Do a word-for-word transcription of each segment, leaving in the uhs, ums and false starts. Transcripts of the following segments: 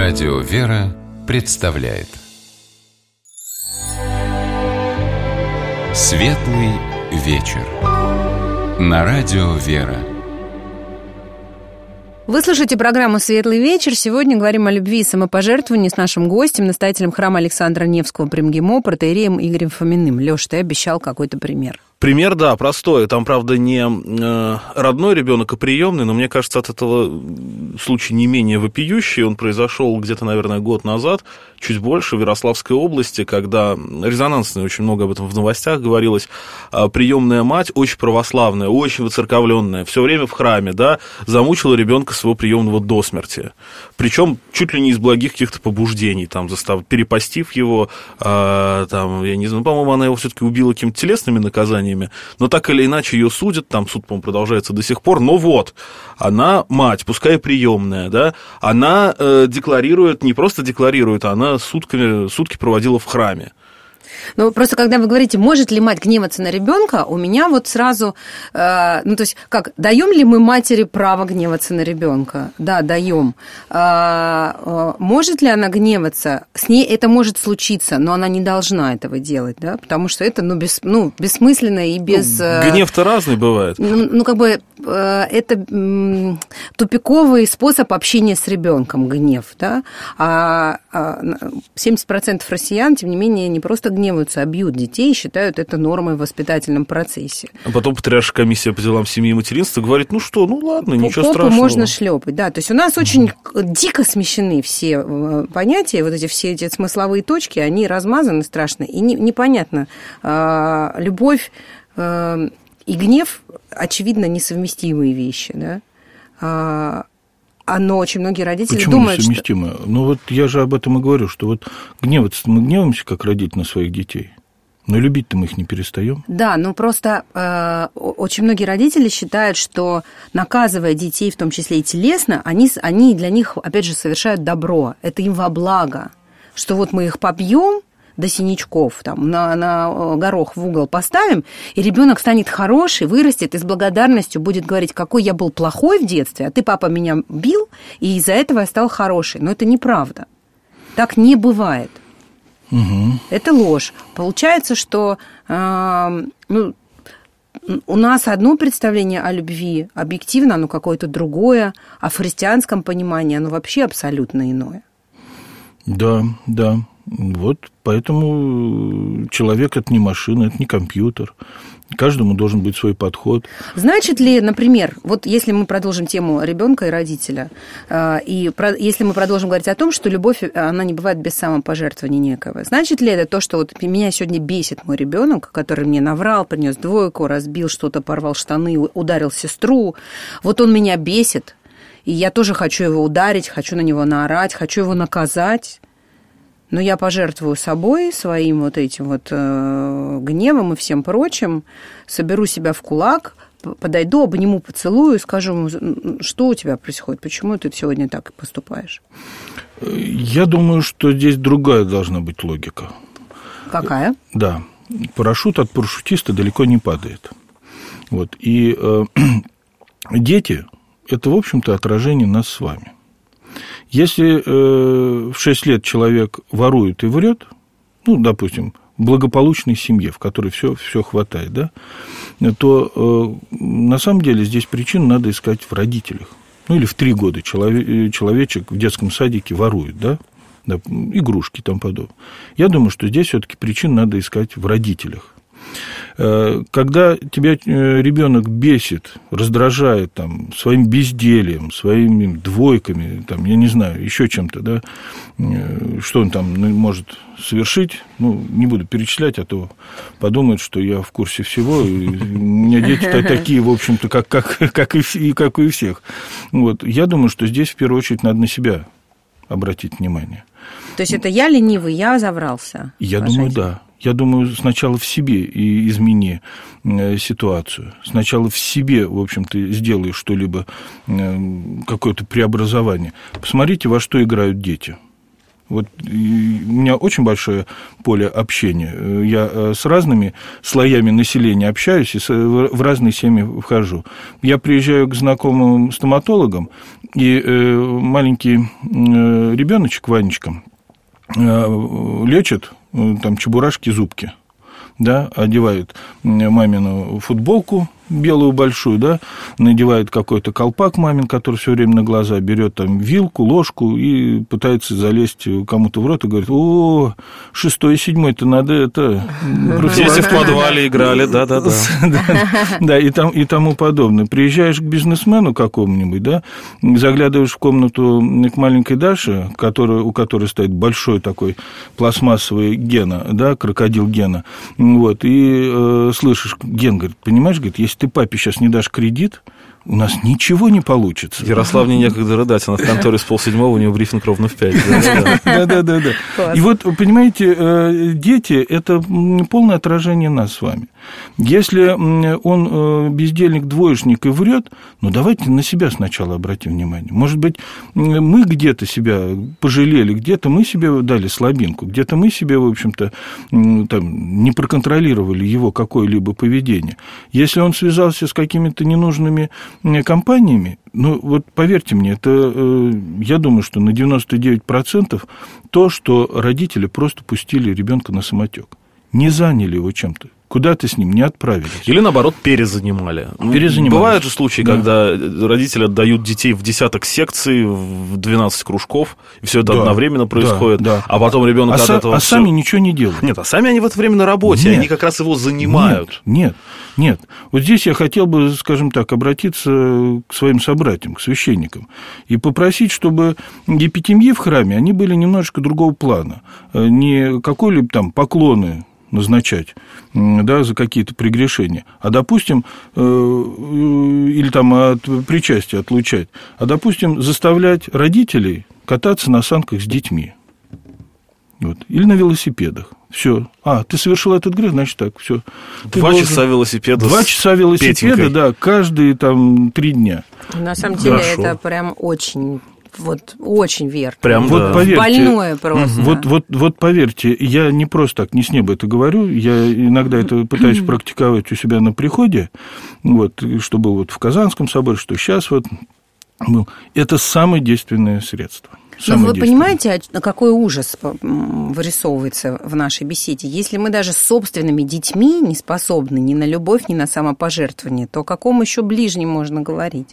Радио «Вера» представляет Светлый вечер на Радио «Вера». Вы слушаете программу «Светлый вечер». Сегодня говорим о любви и самопожертвовании с нашим гостем, настоятелем храма Александра Невского при МГИМО, протоиереем Игорем Фоминым. Лёш, ты обещал какой-то пример. Пример, да, простой. Там, правда, не э, родной ребенок, а приемный, но мне кажется, от этого случай не менее вопиющий. Он произошел где-то, наверное, год назад, чуть больше, в Ярославской области, когда резонансно, очень много об этом в новостях говорилось, приемная мать, очень православная, очень воцерковленная, все время в храме, да, замучила ребенка своего приемного до смерти. Причем чуть ли не из благих каких-то побуждений, там, застав... перепостив его, э, там, я не знаю, по-моему, она его все-таки убила какими-то телесными наказаниями, но так или иначе ее судят, там суд, по-моему, продолжается до сих пор, но вот, она мать, пускай и приемная, да, она э, декларирует, не просто декларирует, а она сутками, сутки проводила в храме. Ну, просто когда вы говорите, может ли мать гневаться на ребенка, у меня вот сразу, э, ну, то есть, как, даем ли мы матери право гневаться на ребенка? Да, даем. Э, э, может ли она гневаться? С ней это может случиться, но она не должна этого делать, да, потому что это, ну, без, ну бессмысленно и без... Ну, гнев-то разный бывает. Ну, ну как бы, э, это э, тупиковый способ общения с ребенком, гнев, да, а, а семьдесят процентов россиян, тем не менее, не просто гневаются, а бьют детей и считают это нормой в воспитательном процессе. А потом патриаршая комиссия по делам семьи и материнства говорит, ну что, ну ладно, ничего Попу страшного. можно шлепать, да. То есть у нас очень дико смещены все понятия, вот эти все эти смысловые точки, они размазаны страшно, и не, непонятно. А, любовь а, и гнев, очевидно, несовместимые вещи, да. А, но очень многие родители Почему думают, несовместимо? что... Ну вот я же об этом и говорю, что вот гневаться мы гневаемся, как родители, на своих детей, но любить-то мы их не перестаем. Да, ну просто э, очень многие родители считают, что, наказывая детей, в том числе и телесно, они, они для них, опять же, совершают добро. Это им во благо. Что вот мы их побьем до синячков, там, на, на горох в угол поставим, и ребенок станет хороший, вырастет и с благодарностью будет говорить, какой я был плохой в детстве, а ты, папа, меня бил, и из-за этого я стал хороший. Но это неправда. Так не бывает. Угу. Это ложь. Получается, что э, ну, у нас одно представление о любви, объективно оно какое-то другое, а в христианском понимании оно вообще абсолютно иное. Да, да. Вот поэтому человек – это не машина, это не компьютер. Каждому должен быть свой подход. Значит ли, например, вот если мы продолжим тему ребенка и родителя, и если мы продолжим говорить о том, что любовь, она не бывает без самопожертвования некого, значит ли это то, что вот меня сегодня бесит мой ребенок, который мне наврал, принес двойку, разбил что-то, порвал штаны, ударил сестру, вот он меня бесит, и я тоже хочу его ударить, хочу на него наорать, хочу его наказать. Но я пожертвую собой, своим вот этим вот э, гневом и всем прочим, соберу себя в кулак, подойду, обниму, поцелую и скажу ему, что у тебя происходит, почему ты сегодня так поступаешь? Я думаю, что здесь другая должна быть логика. Какая? Да. Парашют от парашютиста далеко не падает. Вот. И э, дети – это, в общем-то, отражение нас с вами. Если э, в шесть лет человек ворует и врет, ну, допустим, в благополучной семье, в которой все, все хватает, да, то э, на самом деле здесь причину надо искать в родителях. Ну, или в три года человек, человечек в детском садике ворует, да, да, игрушки и тому подобное. Я думаю, что здесь все-таки причину надо искать в родителях. Когда тебя ребенок бесит, раздражает там, своим бездельем, своими двойками, там, я не знаю, еще чем-то, да, что он там может совершить, ну, не буду перечислять, а то подумают, что я в курсе всего, и у меня дети такие, в общем-то, как, как, как, и, как и у всех. Вот. Я думаю, что здесь в первую очередь надо на себя обратить внимание. То есть это я ленивый, я заврался? Я думаю, да. Я думаю, сначала в себе и измени ситуацию. Сначала в себе, в общем-то, сделай что-либо, какое-то преобразование. Посмотрите, во что играют дети. Вот у меня очень большое поле общения. Я с разными слоями населения общаюсь и в разные семьи вхожу. Я приезжаю к знакомым стоматологам, И маленький ребеночек, Ванечка, лечит там чебурашки, зубки, да, одевает мамину футболку белую большую, да, надевает какой-то колпак мамин, который все время на глаза, берет там вилку, ложку и пытается залезть кому-то в рот и говорит: о, шестой и седьмой-то надо это... Дети в подвале играли, да-да-да. Да, и тому подобное. Приезжаешь к бизнесмену какому-нибудь, да, заглядываешь в комнату к маленькой Даше, у которой стоит большой такой пластмассовый Гена, да, крокодил Гена, вот, и слышишь, Ген говорит: понимаешь, говорит, если ты папе сейчас не дашь кредит, у нас ничего не получится. Ярославне некогда рыдать, она в конторе с полседьмого, у него брифинг ровно в пять. Да-да-да. И вот, понимаете, дети – это полное отражение нас с вами. Если он бездельник, двоечник и врет, ну, давайте на себя сначала обратим внимание. Может быть, мы где-то себя пожалели, где-то мы себе дали слабинку, где-то мы себе, в общем-то, там, не проконтролировали его какое-либо поведение. Если он связался с какими-то ненужными компаниями, ну, вот поверьте мне, это, я думаю, что на девяносто девять процентов то, что родители просто пустили ребенка на самотек, не заняли его чем-то, куда-то с ним не отправились. Или, наоборот, перезанимали. Перезанимали. Бывают же случаи, да, когда родители отдают детей в десяток секций, в двенадцать кружков, и все это, да, одновременно происходит, да, да. А потом ребенок а от са- этого... А все... сами ничего не делают. Нет, а сами они в это время на работе, нет, они как раз его занимают. Нет, нет, нет. Вот здесь я хотел бы, скажем так, обратиться к своим собратьям, к священникам, и попросить, чтобы епитемьи в храме, они были немножечко другого плана. Не какой-либо там поклоны назначать, да, за какие-то прегрешения, а, допустим, э, или там от причастия отлучать, а, допустим, заставлять родителей кататься на санках с детьми. Вот. Или на велосипедах. Все. А, ты совершил этот грех, значит так, все. Два должен... часа велосипеда. Два часа велосипеда, да, каждые там три дня. На самом деле Хорошо. Это прям очень... Вот очень верно. Прям, вот, да. Поверьте, больное просто. Вот, вот, вот поверьте, я не просто так, не с неба это говорю, я иногда это пытаюсь практиковать у себя на приходе, вот, что было вот в Казанском соборе, что сейчас вот был. Это самое действенное средство. Но вы понимаете, какой ужас вырисовывается в нашей беседе? Если мы даже с собственными детьми не способны ни на любовь, ни на самопожертвование, то о каком еще ближнем можно говорить?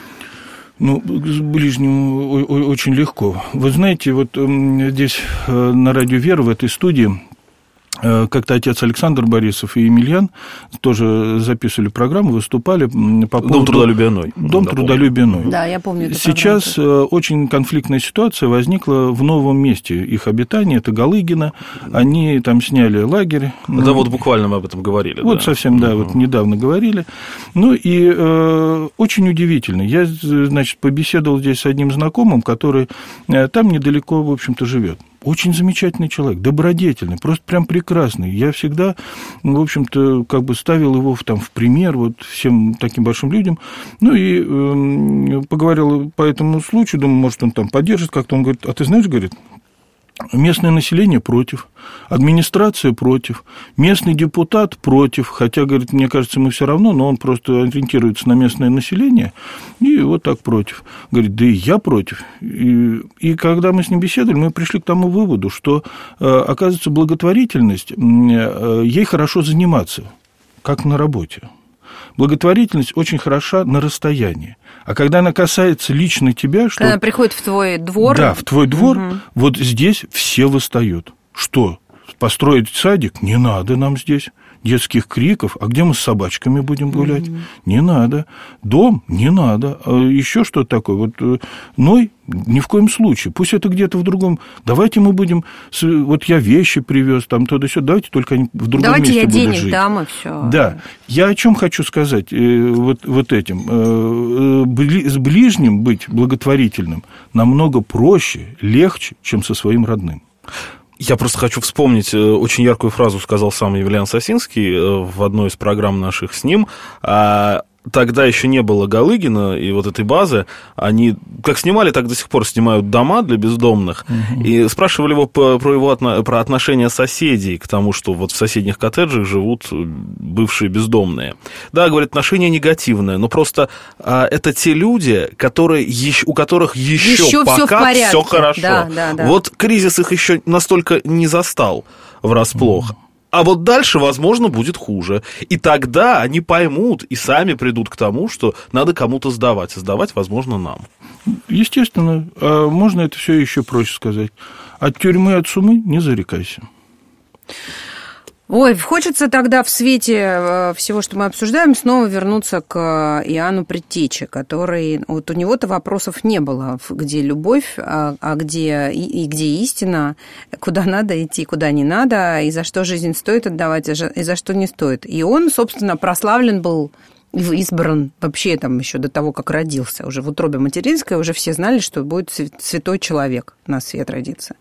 Ну, с ближним очень легко. Вы знаете, вот здесь на Радио Вера, в этой студии, как-то отец Александр Борисов и Емельян тоже записывали программу, выступали по поводу... Дом трудолюбия Ной. Дом да, трудолюбия Ной. Да, я помню эту Сейчас программу. Очень конфликтная ситуация возникла в новом месте их обитания, это Галыгино. Они там сняли лагерь. Да, вот буквально мы об этом говорили. Вот да. совсем, да, вот недавно говорили. Ну, и э, очень удивительно. Я, значит, побеседовал здесь с одним знакомым, который там недалеко, в общем-то, живет. Очень замечательный человек, добродетельный, просто прям прекрасный. Я всегда, в общем-то, как бы ставил его в, там, в пример вот всем таким большим людям. Ну, и э, поговорил по этому случаю, думаю, может, он там поддержит как-то. Он говорит: а ты знаешь, говорит, местное население против, администрация против, местный депутат против, хотя, говорит, мне кажется, мы все равно, но он просто ориентируется на местное население, и вот так против. Говорит, да и я против. И, и когда мы с ним беседовали, мы пришли к тому выводу, что, оказывается, благотворительность, ей хорошо заниматься, как на работе. Благотворительность очень хороша на расстоянии. А когда она касается лично тебя... Что... Когда она приходит в твой двор... Да, в твой двор, угу. Вот здесь все восстают. Что, построить садик? Не надо нам здесь. Детских криков. А где мы с собачками будем гулять? Угу. Не надо. Дом? Не надо. А еще что-то такое. Вот Ной? Ни в коем случае. Пусть это где-то в другом. Давайте мы будем... Вот я вещи привез, там то-да-сё. Давайте только они в другом Давайте месте будут жить. Давайте я денег дам, и все. Да. Я о чем хочу сказать вот, вот этим. С ближним быть благотворительным намного проще, легче, чем со своим родным. Я просто хочу вспомнить, очень яркую фразу сказал сам Емельян Сосинский в одной из программ наших с ним. тогда еще не было Галыгина и вот этой базы, они как снимали, так до сих пор снимают дома для бездомных, угу. и спрашивали его про его про отношение соседей к тому, что вот в соседних коттеджах живут бывшие бездомные. Да, говорят, отношение негативное, но просто а, это те люди, которые, у которых еще, еще пока все хорошо. Да, да, да. Вот кризис их еще настолько не застал врасплох. Угу. А вот дальше, возможно, будет хуже. И тогда они поймут и сами придут к тому, что надо кому-то сдавать. И сдавать, возможно, нам. Естественно. А можно это все еще проще сказать. От тюрьмы, от сумы не зарекайся. Ой, хочется тогда в свете всего, что мы обсуждаем, снова вернуться к Иоанну Предтече, который... Вот у него-то вопросов не было, где любовь, а, а где, и, и где истина, куда надо идти, куда не надо, и за что жизнь стоит отдавать, и за что не стоит. И он, собственно, прославлен был, избран вообще там еще до того, как родился. Уже в утробе материнской уже все знали, что будет святой человек на свет родиться.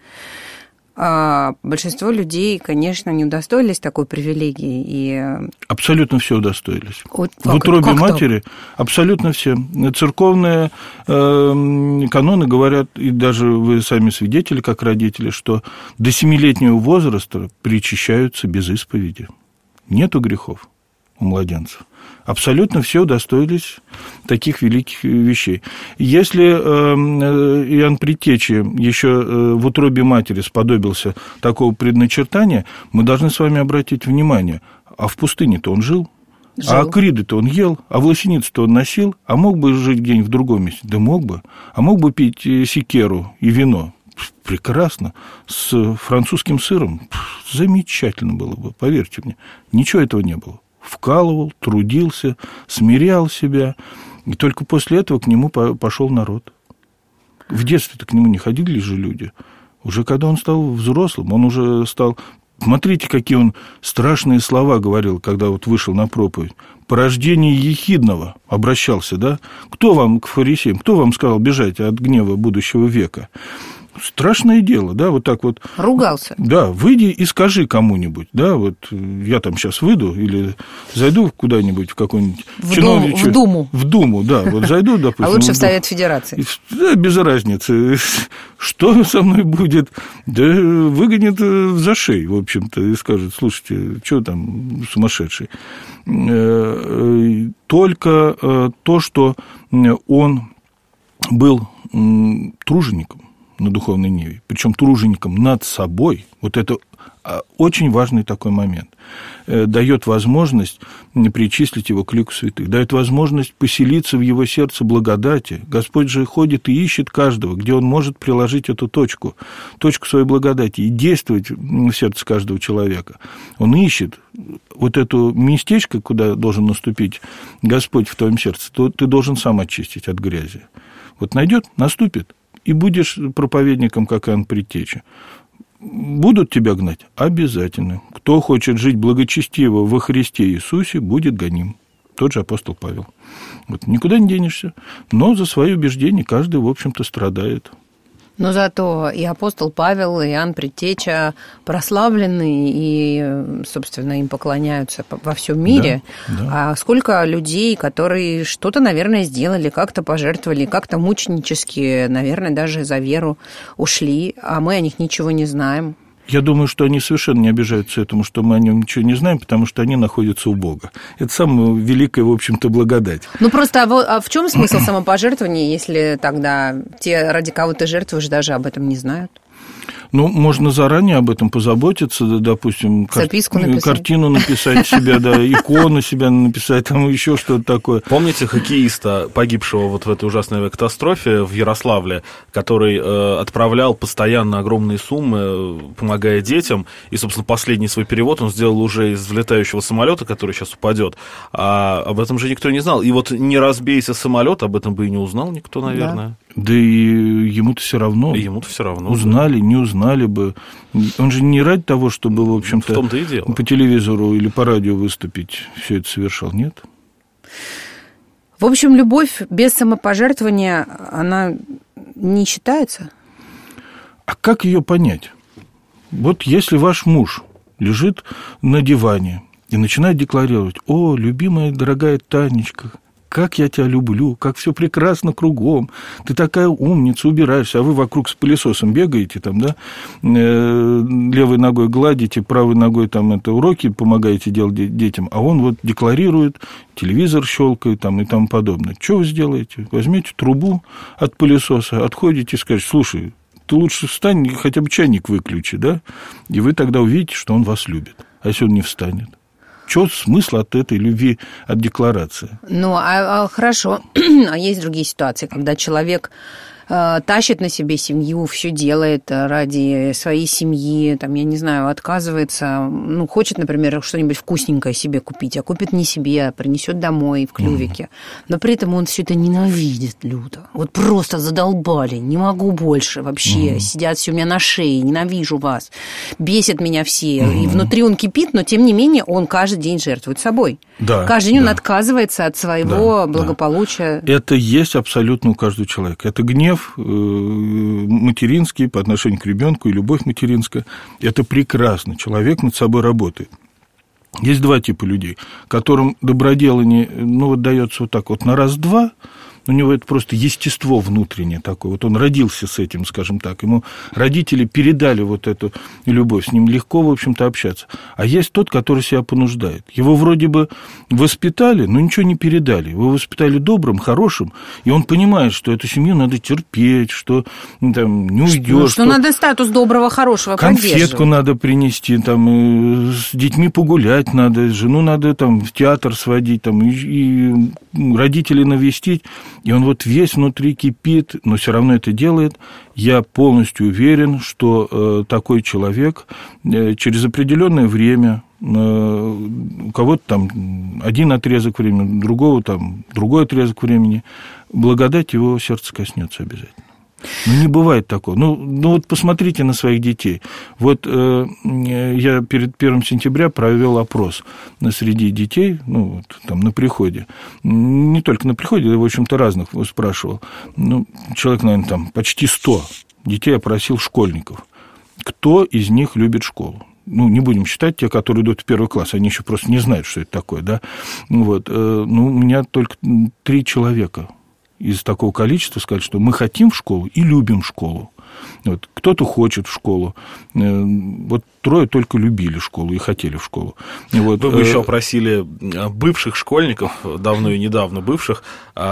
А большинство людей, конечно, не удостоились такой привилегии. И... Абсолютно все удостоились. Вот, в утробе матери так? Абсолютно все. Церковные э, каноны говорят, и даже вы сами свидетели, как родители, что до семилетнего возраста причащаются без исповеди. Нету грехов у младенцев. Абсолютно все удостоились таких великих вещей. Если Иоанн Предтеча еще в утробе матери сподобился такого предначертания, мы должны с вами обратить внимание, а в пустыне-то он жил, жил. А акриды-то он ел, а власеницу-то он носил, а мог бы жить где-нибудь в другом месте? Да мог бы. А мог бы пить секеру и вино? Прекрасно. С французским сыром замечательно было бы, поверьте мне. Ничего этого не было. Вкалывал, трудился, смирял себя, и только после этого к нему пошел народ. В детстве-то к нему не ходили же люди. Уже когда он стал взрослым, он уже стал... Смотрите, какие он страшные слова говорил, когда вот вышел на проповедь. Порождение ехидного обращался, да? Кто вам, к фарисеям, кто вам сказал бежать от гнева будущего века? Страшное дело, да, вот так вот. Ругался. Да, выйди и скажи кому-нибудь, да, вот я там сейчас выйду или зайду куда-нибудь в какую-нибудь... В, дум, в Думу. В Думу, да, вот зайду, допустим. А лучше в Совет Федерации. Да, без разницы. Что со мной будет? Да выгонят за шеи, в общем-то, и скажут, слушайте, что там сумасшедший? Только то, что он был тружеником на духовной ниве, причем тружеником над собой, вот это очень важный такой момент, дает возможность причислить его к лику святых, дает возможность поселиться в его сердце благодати. Господь же ходит и ищет каждого, где он может приложить эту точку, точку своей благодати и действовать в сердце каждого человека. Он ищет вот эту местечко, куда должен наступить Господь в твоем сердце, то ты должен сам очистить от грязи. Вот найдет, наступит, и будешь проповедником, как Иоанн Предтеча. Будут тебя гнать? Обязательно. Кто хочет жить благочестиво во Христе Иисусе, будет гоним. Тот же апостол Павел. Вот, никуда не денешься. Но за свои убеждения каждый, в общем-то, страдает. Но зато и апостол Павел, и Иоанн Предтеча прославлены, и, собственно, им поклоняются во всем мире. Да, да. А сколько людей, которые что-то, наверное, сделали, как-то пожертвовали, как-то мученически, наверное, даже за веру ушли, а мы о них ничего не знаем. Я думаю, что они совершенно не обижаются этому, что мы о нем ничего не знаем, потому что они находятся у Бога. Это самая великая, в общем-то, благодать. Ну, просто а в чем смысл самопожертвования, если тогда те, ради кого ты жертвуешь, даже об этом не знают? Ну, можно заранее об этом позаботиться, допустим, записку написать. Картину написать себя, да, икону себя написать, там еще что-то такое. Помните хоккеиста, погибшего вот в этой ужасной авиакатастрофе в Ярославле, который э, отправлял постоянно огромные суммы, помогая детям, и, собственно, последний свой перевод он сделал уже из взлетающего самолета, который сейчас упадет, а об этом же никто не знал. И вот не разбейся самолет, об этом бы и не узнал никто, наверное. Да. Да и ему-то все равно. И ему-то все равно. Узнали, не узнали бы. Он же не ради того, чтобы, в общем-то, в том-то и дело. По телевизору или по радио выступить, все это совершал. Нет. В общем, любовь без самопожертвования, она не считается? А как ее понять? Вот если ваш муж лежит на диване и начинает декларировать: «О, любимая, дорогая Танечка, как я тебя люблю, как все прекрасно кругом, ты такая умница, убираешься, а вы вокруг с пылесосом бегаете, там, да, левой ногой гладите, правой ногой там это уроки помогаете делать детям, а он вот декларирует, телевизор щелкает там и тому подобное. Что вы сделаете? Возьмете трубу от пылесоса, отходите и скажете: слушай, ты лучше встань, хотя бы чайник выключи, да, и вы тогда увидите, что он вас любит. А если он не встанет? Что смысл от этой любви, от декларации? Ну, а, а хорошо. А есть другие ситуации, когда человек э, тащит на себе семью, все делает ради своей семьи, там, я не знаю, отказывается, ну, хочет, например, что-нибудь вкусненькое себе купить, а купит не себе, а принесет домой в клювике. Mm-hmm. Но при этом он все это ненавидит люто. Вот просто задолбали, не могу больше вообще, mm-hmm. сидят все у меня на шее, ненавижу вас, бесят меня все. Mm-hmm. И внутри он кипит, но тем не менее он каждый день жертвует собой. Да, каждый день да. он отказывается от своего да, благополучия. Да. Это есть абсолютно у каждого человека. Это гнев материнский по отношению к ребенку и любовь материнская. Это прекрасно. Человек над собой работает. Есть два типа людей, которым доброделание, ну, вот дается вот так вот на раз-два. У него это просто естество внутреннее такое. Вот он родился с этим, скажем так. Ему родители передали вот эту любовь. С ним легко, в общем-то, общаться. А есть тот, который себя понуждает. Его вроде бы воспитали, но ничего не передали. Его воспитали добрым, хорошим. И он понимает, что эту семью надо терпеть, что там, не уйдешь. Что, что, что надо статус доброго, хорошего поддерживать. Конфетку надо принести, там, с детьми погулять надо, жену надо там, в театр сводить, там, и, и родителей навестить. И он вот весь внутри кипит, но все равно это делает. Я полностью уверен, что э, такой человек э, через определенное время, э, у кого-то там один отрезок времени, у другого там другой отрезок времени, благодать его сердца коснется обязательно. Ну, не бывает такого. Ну, ну вот посмотрите на своих детей. Вот э, я перед первым сентября провел опрос среди детей, ну, вот, там, на приходе. Не только на приходе, я, в общем-то, разных спрашивал. Ну, человек, наверное, там почти сто детей опросил школьников. Кто из них любит школу? Ну, не будем считать те, которые идут в первый класс, они еще просто не знают, что это такое, да. Вот, э, ну, у меня только три человека из такого количества сказать, что мы хотим в школу и любим школу. Вот. Кто-то хочет в школу. Вот трое только любили школу и хотели в школу. Вот. Вы бы еще опросили бывших школьников, давно и недавно бывших,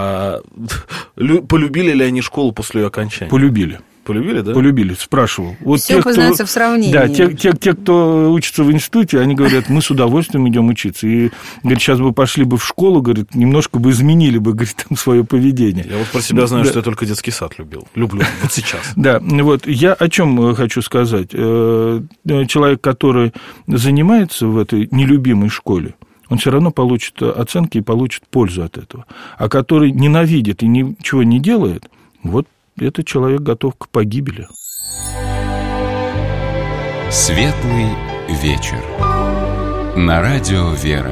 полюбили ли они школу после ее окончания? Полюбили. Полюбили, да? Полюбили, спрашивал. Вот все познается в сравнении. Да, те, те, те, кто учится в институте, они говорят, мы с удовольствием идем учиться. И, говорит, сейчас бы пошли бы в школу, говорит, немножко бы изменили бы, говорит, там свое поведение. Я вот про себя знаю, да. что я только детский сад любил. Люблю, вот сейчас. Да, вот я о чем хочу сказать. Человек, который занимается в этой нелюбимой школе, он все равно получит оценки и получит пользу от этого. А который ненавидит и ничего не делает, вот этот человек готов к погибели. Светлый вечер. На радио «Вера».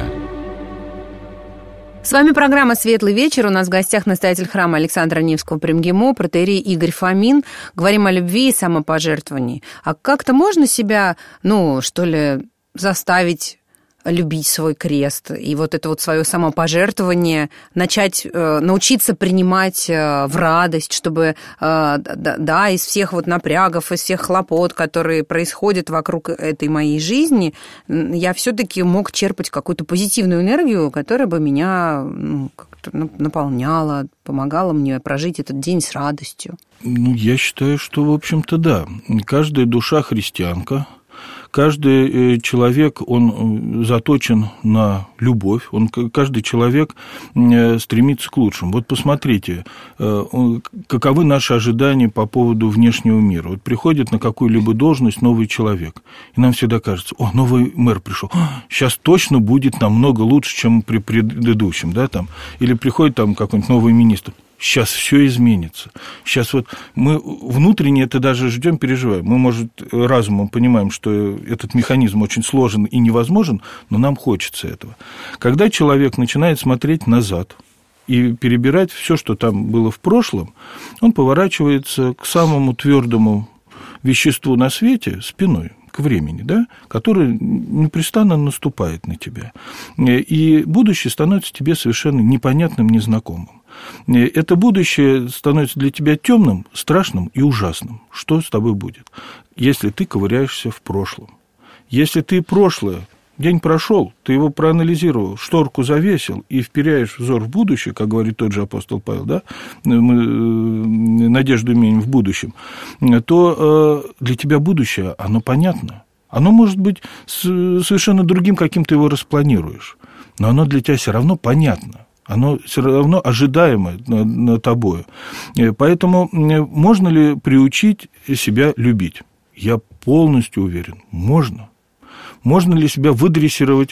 С вами программа «Светлый вечер». У нас в гостях настоятель храма Александра Невского при МГИМО, протоиерей Игорь Фомин. Говорим о любви и самопожертвовании. А как-то можно себя, ну, что ли, заставить любить свой крест и вот это вот свое самопожертвование начать э, научиться принимать э, в радость, чтобы э, да, да, из всех вот напрягов, из всех хлопот, которые происходят вокруг этой моей жизни, я все-таки мог черпать какую-то позитивную энергию, которая бы меня ну, как-то наполняла, помогала мне прожить этот день с радостью. Ну, я считаю, что, в общем-то, да. Каждая душа христианка. Каждый человек, он заточен на любовь, он, каждый человек стремится к лучшему. Вот посмотрите, каковы наши ожидания по поводу внешнего мира. Вот приходит на какую-либо должность новый человек, и нам всегда кажется, о, новый мэр пришел, сейчас точно будет намного лучше, чем при предыдущем, да, там. Или приходит там какой-нибудь новый министр. Сейчас все изменится. Сейчас вот мы внутренне это даже ждем, переживаем. Мы, может, разумом понимаем, что этот механизм очень сложен и невозможен, но нам хочется этого. Когда человек начинает смотреть назад и перебирать все, что там было в прошлом, он поворачивается к самому твердому веществу на свете спиной, промежуток времени, да, который непрестанно наступает на тебя. И будущее становится тебе совершенно непонятным, незнакомым. Это будущее становится для тебя темным, страшным и ужасным. Что с тобой будет, если ты ковыряешься в прошлом? Если ты прошлое, день прошел, ты его проанализировал, шторку завесил и вперяешь взор в будущее, как говорит тот же апостол Павел, да, мы надежду имеем в будущем, то для тебя будущее, оно понятно. Оно может быть совершенно другим, каким ты его распланируешь, но оно для тебя все равно понятно. Оно все равно ожидаемое над тобою. Поэтому можно ли приучить себя любить? Я полностью уверен, можно. Можно ли себя выдрессировать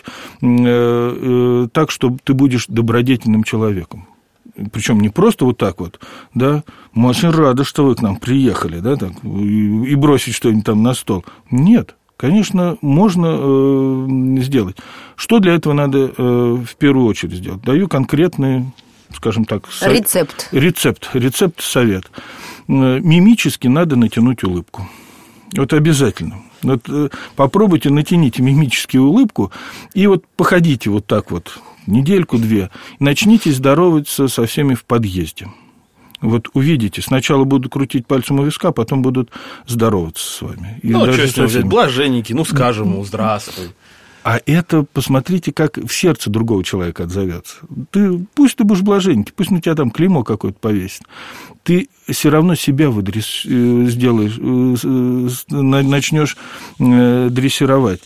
так, что ты будешь добродетельным человеком? Причем не просто вот так вот, да, мы очень рады, что вы к нам приехали, да, так, и бросить что-нибудь там на стол. Нет. Конечно, можно э, сделать. Что для этого надо э, в первую очередь сделать? Даю конкретный, скажем так... Со... Рецепт. Рецепт. Рецепт, совет. Мимически надо натянуть улыбку. Вот обязательно. Вот, э, попробуйте, натяните мимически улыбку и вот походите вот так вот недельку-две. Начните здороваться со всеми в подъезде. Вот увидите, сначала будут крутить пальцем у виска, потом будут здороваться с вами. И ну, что с ним взять? Блаженники, ну, скажем ему здравствуй. А это, посмотрите, как в сердце другого человека отзовется. Ты, пусть ты будешь блаженники, пусть на тебя там клеймо какое-то повесит. Ты все равно себя выдресс... сделаешь, начнешь дрессировать.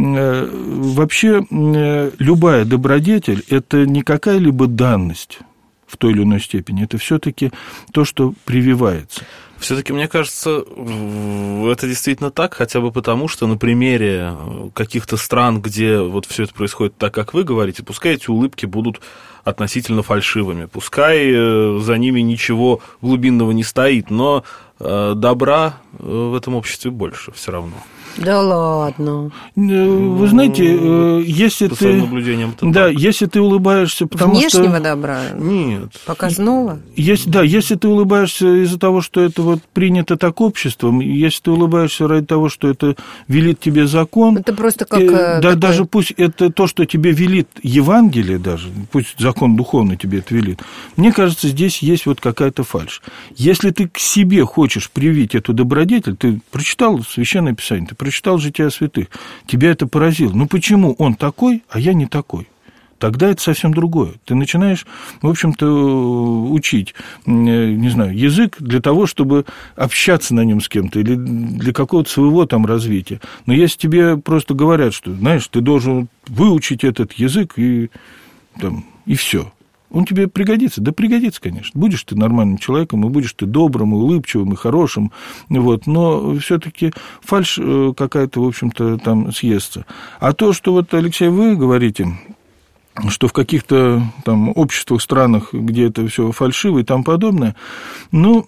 Вообще, любая добродетель – это не какая-либо данность в той или иной степени, это все-таки то, что прививается. Все-таки, мне кажется, это действительно так, хотя бы потому, что на примере каких-то стран, где вот все это происходит так, как вы говорите, пускай эти улыбки будут относительно фальшивыми, пускай за ними ничего глубинного не стоит, но добра в этом обществе больше все равно. Да ладно. Вы знаете, если по ты... своим наблюдениям это да, так. если ты улыбаешься, потому внешнего что... добра? Нет. Показного? Если, да, если ты улыбаешься из-за того, что это вот принято так обществом, если ты улыбаешься ради того, что это велит тебе закон... Это просто как... Да, такой... даже пусть это то, что тебе велит Евангелие даже, пусть закон духовный тебе это велит, мне кажется, здесь есть вот какая-то фальшь. Если ты к себе хочешь привить эту добродетель, ты прочитал Священное Писание, ты прочитал «Жития святых», тебя это поразило. Ну, почему он такой, а я не такой? Тогда это совсем другое. Ты начинаешь, в общем-то, учить, не знаю, язык для того, чтобы общаться на нем с кем-то или для какого-то своего там развития. Но если тебе просто говорят, что, знаешь, ты должен выучить этот язык и, там, и все. Он тебе пригодится? Да пригодится, конечно. Будешь ты нормальным человеком, и будешь ты добрым, и улыбчивым, и хорошим, вот, но все-таки фальшь какая-то, в общем-то, там съестся. А то, что вот, Алексей, вы говорите, что в каких-то там обществах, странах, где это все фальшиво и тому подобное, ну,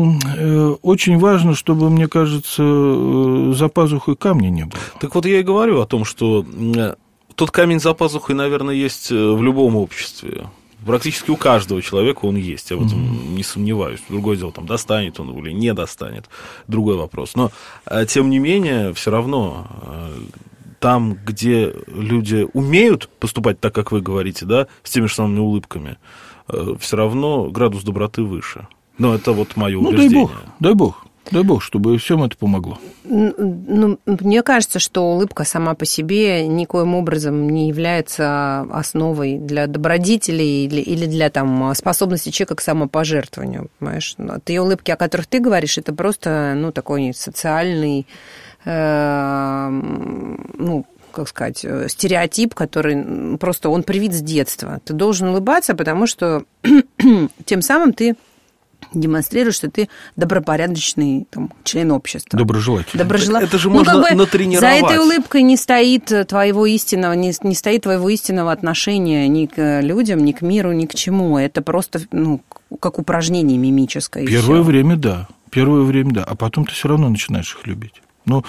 очень важно, чтобы, мне кажется, за пазухой камня не было. Так вот я и говорю о том, что тот камень за пазухой, наверное, есть в любом обществе. Практически у каждого человека он есть, я в этом mm-hmm. не сомневаюсь. Другое дело, там, достанет он или не достанет, другой вопрос. Но, тем не менее, все равно там, где люди умеют поступать так, как вы говорите, да, с теми же самыми улыбками, все равно градус доброты выше. Но это вот мое ну, убеждение. Дай бог, дай бог. Дай бог, чтобы всем это помогло. Ну, мне кажется, что улыбка сама по себе никоим образом не является основой для добродетелей или, или для там, способности человека к самопожертвованию. Понимаешь? Те улыбки, о которых ты говоришь, это просто ну, такой социальный, э, ну, как сказать, стереотип, который просто он привит с детства. Ты должен улыбаться, потому что тем самым ты демонстрируешь, что ты добропорядочный там, член общества. Доброжелательный. Доброжела... Это же ну, можно как бы натренировать. За этой улыбкой не стоит твоего истинного, не, не стоит твоего истинного отношения ни к людям, ни к миру, ни к чему. Это просто ну, как упражнение мимическое. Первое время, да. Первое время, да. А потом ты все равно начинаешь их любить. Но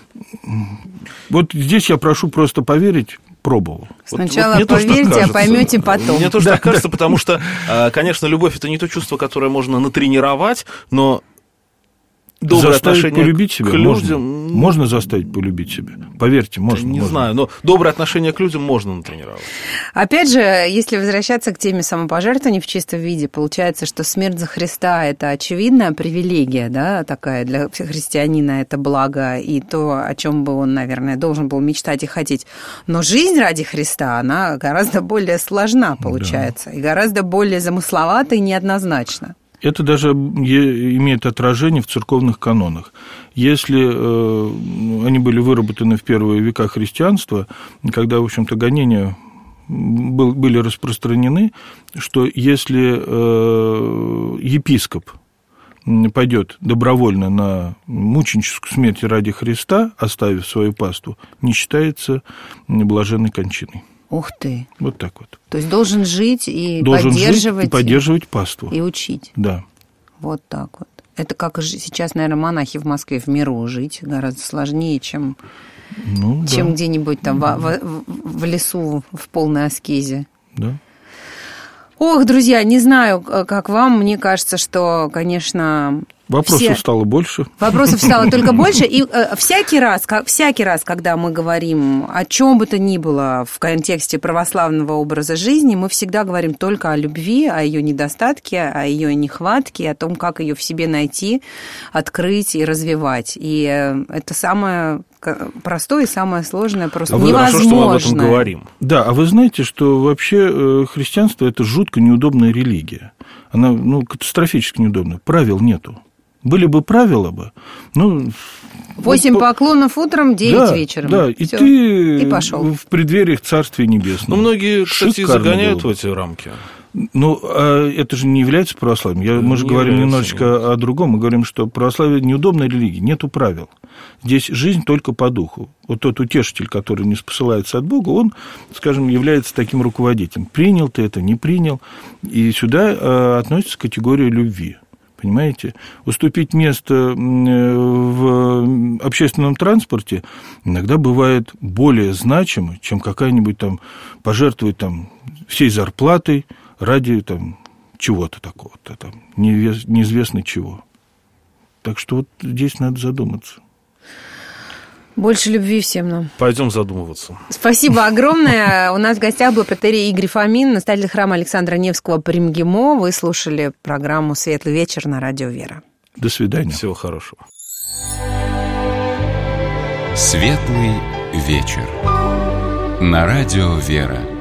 вот здесь я прошу просто поверить, пробовал. Сначала вот, вот поверьте, а поймете потом. Мне тоже да, так кажется, да. потому что, конечно, любовь – это не то чувство, которое можно натренировать, но доброе заставить отношение полюбить себя к людям... Можно, можно заставить полюбить себя. Поверьте, можно. Не можно. знаю, но доброе отношение к людям можно натренировать. Опять же, если возвращаться к теме самопожертвования в чистом виде, получается, что смерть за Христа – это очевидная привилегия, да, такая для христианина, это благо, и то, о чем бы он, наверное, должен был мечтать и хотеть. Но жизнь ради Христа, она гораздо более сложна, получается, да. и гораздо более замысловата и неоднозначна. Это даже имеет отражение в церковных канонах. Если э, они были выработаны в первые века христианства, когда, в общем-то, гонения был, были распространены, что если э, епископ пойдет добровольно на мученическую смерть ради Христа, оставив свою паству, не считается блаженной кончиной. Ух ты. Вот так вот. То есть должен жить и должен поддерживать. Жить и поддерживать паству. И учить. Да. Вот так вот. Это как сейчас, наверное, монахи в Москве в миру жить гораздо сложнее, чем, ну, чем да. где-нибудь там в, в, в лесу в полной аскезе. Да. Ох, друзья, не знаю, как вам, мне кажется, что, конечно... Вопросов все... стало больше. Вопросов стало только больше, и э, всякий раз, как, всякий раз, когда мы говорим о чем бы то ни было в контексте православного образа жизни, мы всегда говорим только о любви, о ее недостатке, о ее нехватке, о том, как ее в себе найти, открыть и развивать. И э, это самое простое и самое сложное, просто а невозможно. Хорошо, что мы об этом говорим. Да, а вы знаете, что вообще христианство – это жутко неудобная религия. Она, ну, катастрофически неудобная. Правил нету. Были бы правила бы, ну... Восемь вот, поклонов утром, девять да, вечером. Да, и Всё. ты и пошел. В преддвериях Царствия Небесного. Ну, многие, кстати, Шикарно загоняют было. в эти рамки. Ну, а это же не является православием. Я, мы же не говорим немножечко нет. о другом. Мы говорим, что православие неудобная религия, нету правил. Здесь жизнь только по духу. Вот тот утешитель, который не спосылается от Бога, он, скажем, является таким руководителем. Принял ты это, не принял. И сюда э, относится категория любви. Понимаете? Уступить место в общественном транспорте иногда бывает более значимо, чем какая-нибудь там пожертвовать там всей зарплатой ради там чего-то такого-то, там, неизвестно чего. Так что вот здесь надо задуматься. Больше любви всем нам. Пойдем задумываться. Спасибо огромное. У нас в гостях был протоиерей Игорь Фомин, настоятель храма Александра Невского при МГИМО. Вы слушали программу «Светлый вечер» на радио «Вера». До свидания. Всего хорошего. «Светлый вечер» на радио «Вера».